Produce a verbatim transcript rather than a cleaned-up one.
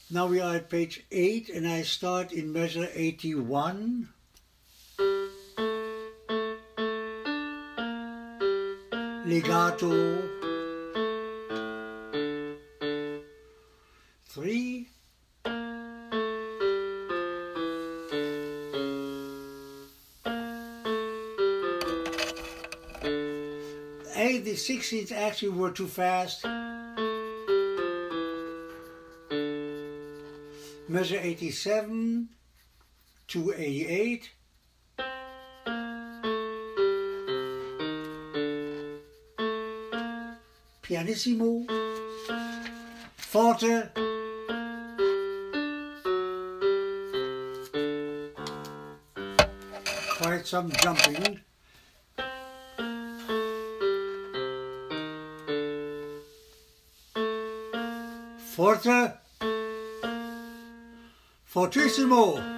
Now we are at page eight and I start in measure eighty-one. Legato. Three. Hey, the sixteenths actually were too fast. Measure eighty-seven, two eighty-eight. Pianissimo, forte, quite some jumping. Forte, fortissimo.